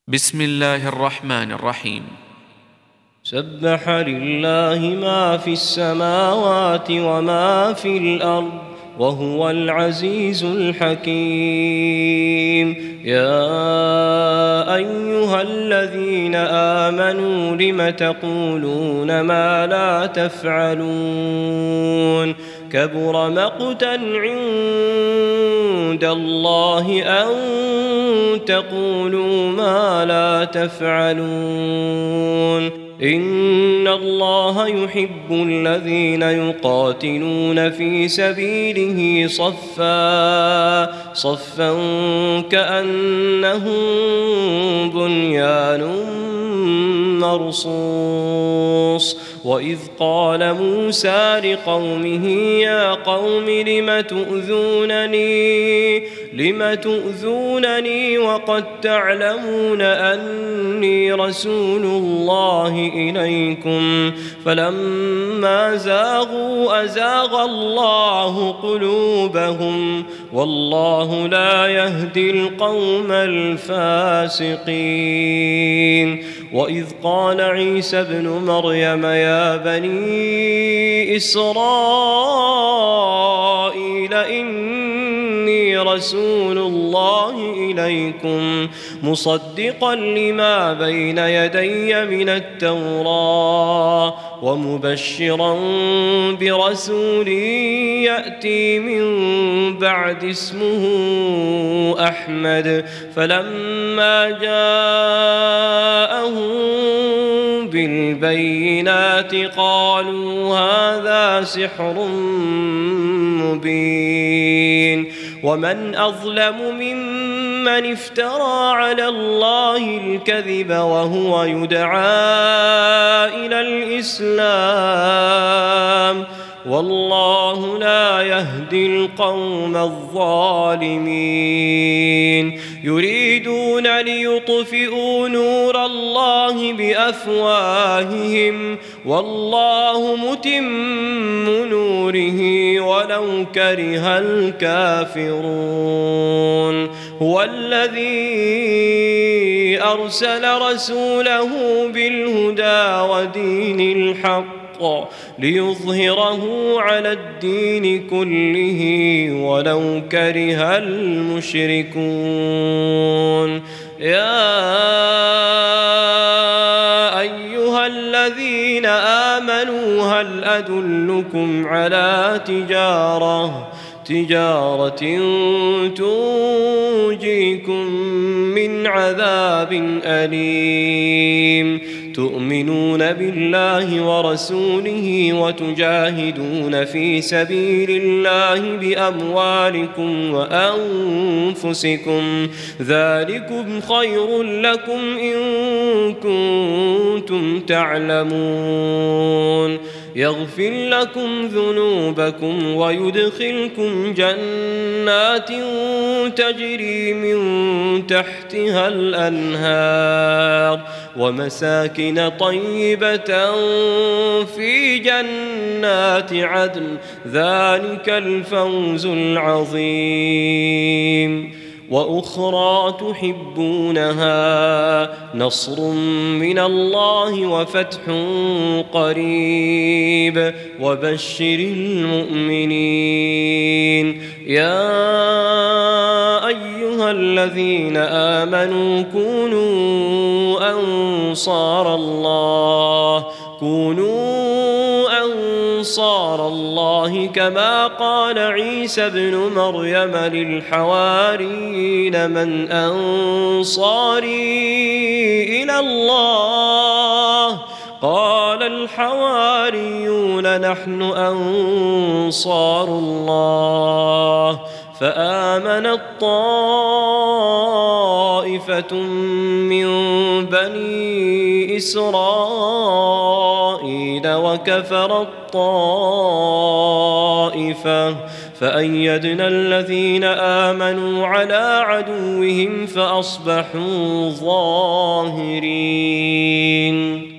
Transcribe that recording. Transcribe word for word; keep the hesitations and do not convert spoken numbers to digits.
بسم الله الرحمن الرحيم. سبح لله ما في السماوات وما في الأرض وهو العزيز الحكيم. يا أيها الذين آمنوا لم تقولون ما لا تفعلون كبر مقتا عند الله أن تقولوا ما لا تفعلون. إن الله يحب الذين يقاتلون في سبيله صفا صفا كأنهم بنيان مرصوص. وإذ قال موسى لقومه يا قوم لم تؤذونني لم تؤذونني وقد تعلمون أني رسول الله إليكم فلما زاغوا أزاغ الله قلوبهم والله لا يهدي القوم الفاسقين. وإذ قال عيسى ابن مريم يا بني إسرائيل إني رسول الله إليكم مصدقا لما بين يدي من التوراة ومبشرا برسول يأتي من بعد اسمه أحمد. فلما جاءهم بالبينات قالوا هذا سحر مبين. ومن أظلم ممن افترى على الله الكذب وهو يدعى إلى الإسلام والله لا يهدي القوم الظالمين. يريدون ليطفئوا نور الله بأفواههم والله متم نوره ولو كره الكافرون. هو الذي أرسل رسوله بالهدى ودين الحق ليظهره على الدين كله ولو كره المشركون. يا أيها الذين آمنوا هل أدلكم على تجارة تجارة تنجيكم من عذاب أليم تؤمنون بالله ورسوله وتجاهدون في سبيل الله بأموالكم وأنفسكم ذلكم خير لكم إن كنتم تعلمون. يغفر لكم ذنوبكم ويدخلكم جنات تجري من تحتها الأنهار ومساكن طيبة في جنات عدن ذلك الفوز العظيم. وأخرى تحبونها نصر من الله وفتح قريب وبشر المؤمنين. يا أيها الذين آمنوا كونوا أنصار الله كونوا أنصار الله كما قال عيسى ابن مريم للحواريين من أنصاري إلى الله قال الحواريون نحن أنصار الله. فآمنت طائفة من بني إسرائيل وكفرت طائفة فأيدنا الذين آمنوا على عدوهم فأصبحوا ظاهرين.